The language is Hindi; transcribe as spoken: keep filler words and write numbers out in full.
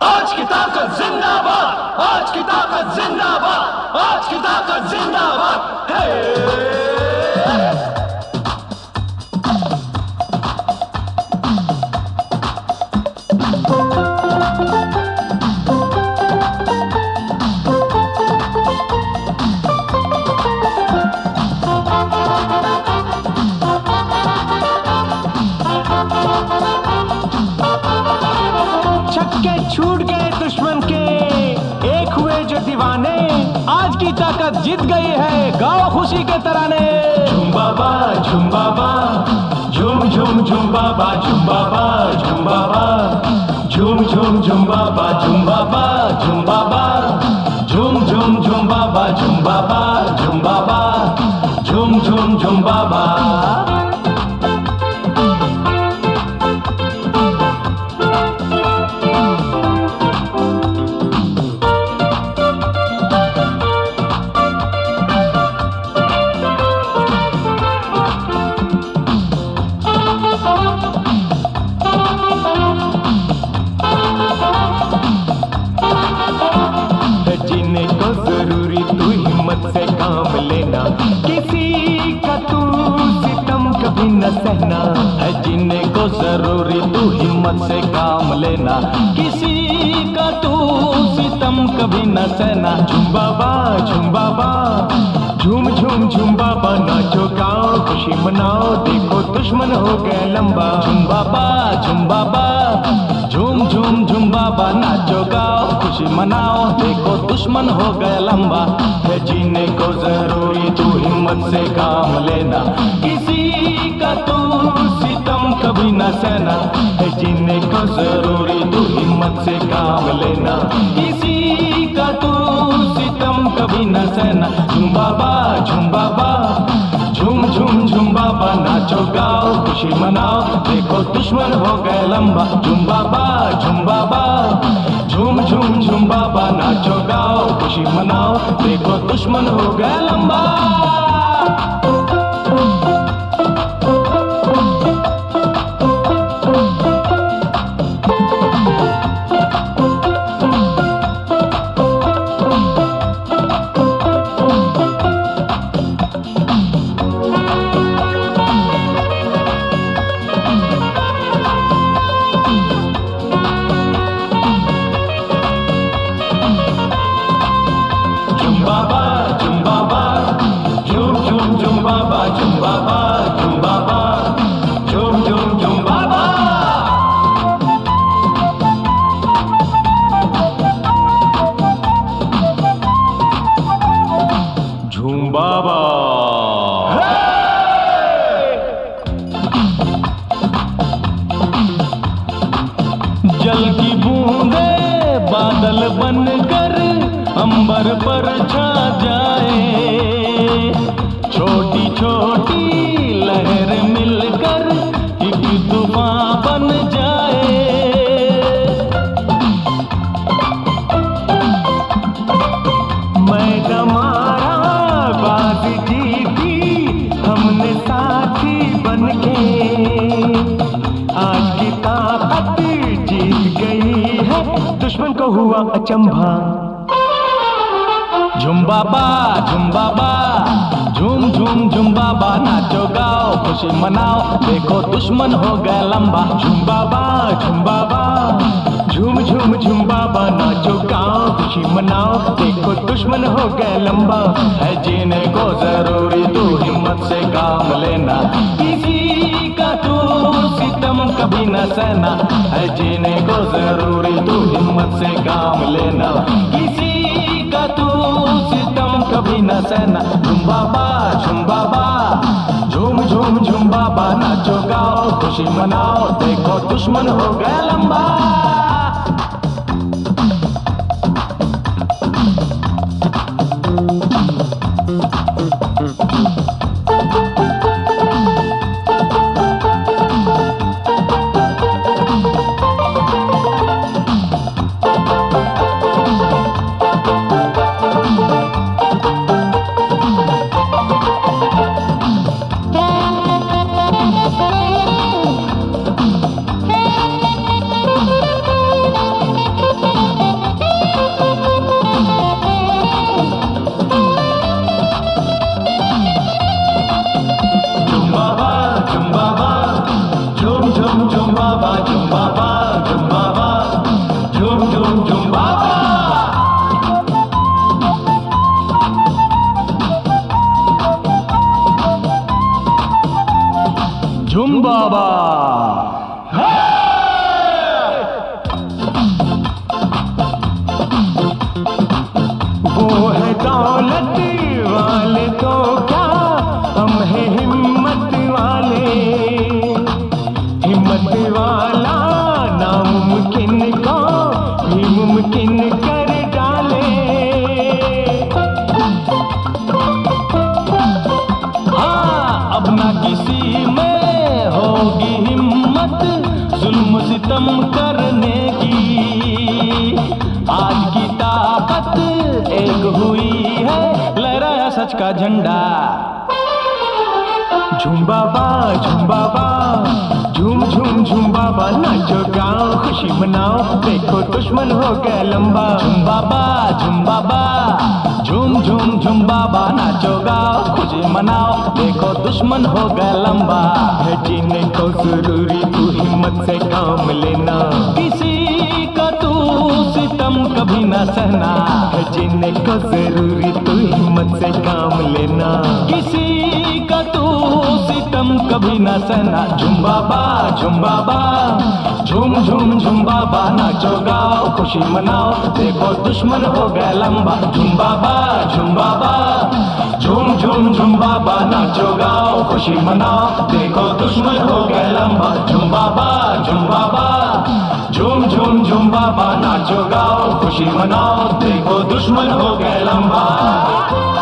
आज की ताकत जिंदाबाद, आज की ताकत जिंदाबाद, आज की ताकत जिंदाबाद। हे छूट गए दुश्मन के, एक हुए जो दीवाने, आज की ताकत जीत गई है, गाओ खुशी के तराने। झूम बाबा झूम बाबा, झूम झूम झूम बाबा, झूम बाबा झूम बाबा, झूम झूम झूम बाबा, झूम बाबा झूम बाबा, झूम झूम झूम बाबा, झूम बाबा झूम बाबा, झूम झूम झूम बाबा। जीने को जरूरी तू हिम्मत से काम लेना, किसी का तू सितम कभी न सहना है। जीने को जरूरी तू हिम्मत से काम लेना, किसी का तू सितम कभी न सहना। झूम बाबा झूम बाबा, झूम झूम झूम बाबा, नाचो गाओ खुशी मनाओ, देखो दुश्मन हो गए लंबा। झूम बाबा झूम बाबा, झूम झूम झूम बाबा, नाचो गाओ खुशी मनाओ, देखो दुश्मन हो गए लंबा। है जीने को जरूरी तू हिम्मत से काम लेना, किसी का तू सितम कभी न सहना है। जीने को जरूरी तू हिम्मत से काम लेना, किसी का तू सितम कभी न सहना। झूम बाबा झूम बाबा, झूम झूम झूम बाबा, नाचो गाओ खुशी मनाओ, देखो दुश्मन हो गए लंबा। झूम बाबा झूम बाबा, झूम झूम झूम बाबा, नाचो गाओ खुशी मनाओ, देखो दुश्मन हो गए लंबा। झूम बाबा झूम बाबा, झूम झूम झूम बाबा, झूम बाबा झूम बाबा, झूम झूम झूम बाबा। झूम बाबा जल की बूंदे बादल बनकर अंबर पर छा जाए, छोटी छोटी लहर मिलकर एक तूफान बन जाए। मैं मारा बाजी जीती हमने साथी बनके, आज की ताकत जीत गई है, दुश्मन को हुआ अचंभा। झूम बाबा झूम बाबा, झूम झूम झूम बाबा, नाचो गाओ खुशी मनाओ, देखो दुश्मन हो गए लंबा। झूम बाबा झूम बाबा, झूम झूम झूम बाबा, नाचो गाओ खुशी मनाओ, देखो दुश्मन हो गए लंबा। है जीने को जरूरी तू हिम्मत से काम लेना, किसी का तू सितम कभी न सहना है। जीने को जरूरी तू हिम्मत से काम लेना, किसी का तू सितम कभी न सहना। झूम बाबा झूम बाबा, झूम झूम झूम बाबा, नाचो गाओ खुशी मनाओ, देखो दुश्मन हो गए लंबा। झुम बाबा झुम बाबा झुम झुम झुम बाबा। झुम बाबा वो है दौलत वाले तो क्या, हम है हिम्मत वाले। हिम्मत वाला नामुमकिन को भी मुमकिन कर डाले। हाँ, अब ना किसी में होगी हिम्मत जुल्म सितम करने की। आज की ताकत एक हुई है, लहराया सच का झंडा। झूम बाबा झूम बाबा झूम झूम झूम बाबा, नाचो गाओ खुशी मनाओ, देखो दुश्मन हो गया लंबा। झूम बाबा झूम बाबा झूम झूम झूम बाबा, नाचो गाओ खुशी मनाओ, देखो दुश्मन हो गया लंबा। है जीने को जरूरी तू हिम्मत से काम लेना, किसी का तू सितम कभी ना सहना। है जीने को जरूरी तू हिम्मत से काम लेना, किसी का तू सितम कभी ना सहना। झुम बाबा झुम बाबा झूम झूम झूम बाबा, नाचो गाओ खुशी मनाओ, देखो दुश्मन हो गया लंबा। झुम बाबा झुम बाबा झूम झूम झूम बाबा, नाचो गाओ खुशी मनाओ, देखो दुश्मन हो गया लंबा। झुम बाबा झुम बाबा झूम झूम झूम बाबा, नाचो गाओ खुशी मनाओ, देखो दुश्मन हो गया लंबा।